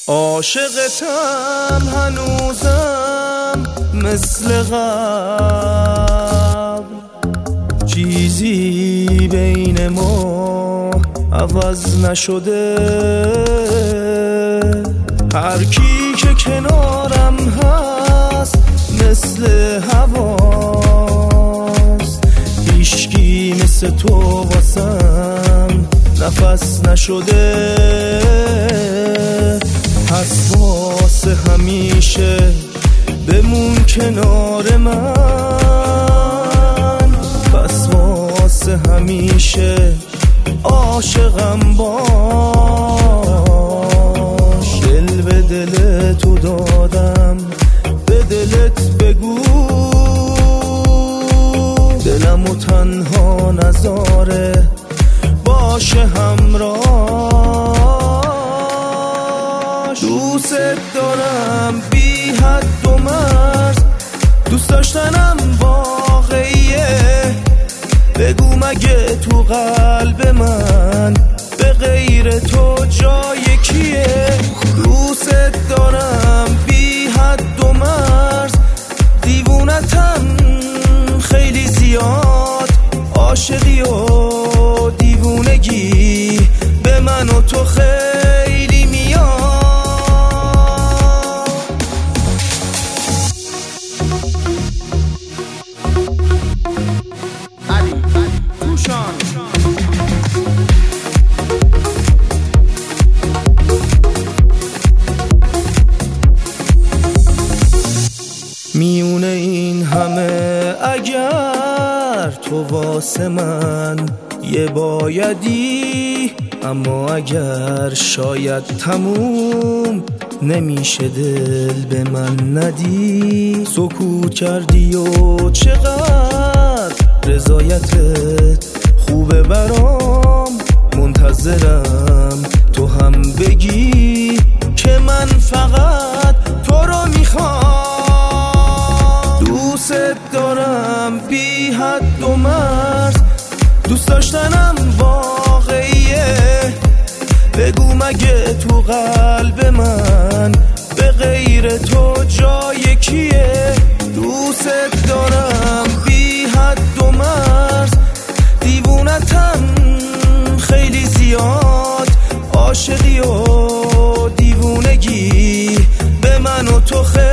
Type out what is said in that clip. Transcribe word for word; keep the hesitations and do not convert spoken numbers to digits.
عاشقتم هنوزم مثل قبل، چیزی بین ما عوض نشده. هر کی که کنارم هست مثل هواست، هیچکی مثل تو واسم نفس نشده. پس واسه همیشه بمون کنار من، پس واسه همیشه عاشقم باش. دل به دل تو دادم، به دلت بگو دلمو تنها نذاره، باشه همراه. دوست دارم بی حد و مرز، دوست داشتنم واقعیه. بگو مگه تو قلب من به غیر تو جای کیه؟ دوست دارم بی حد و مرز، دیوونتم خیلی زیاد. عاشقی و دیوونگی به من و تو خیلی میاد. میونه این همه اگر تو واسه من یه بایدی، اما اگر شاید تموم نمیشه دل به من ندی. سکوت کردی و چقدر رضایتت خوبه برام، منتظرم تو هم بگی که من فقط تو رو میخوام. دوست دارم بی حد و مرز، دوست داشتنم واقعیه. بگو مگه تو قلب من به غیر تو جای کیه؟ دوست دارم بی حد و مرز، دیوونتم خیلی زیاد. عاشقی و دیوونگی به من و تو خیلی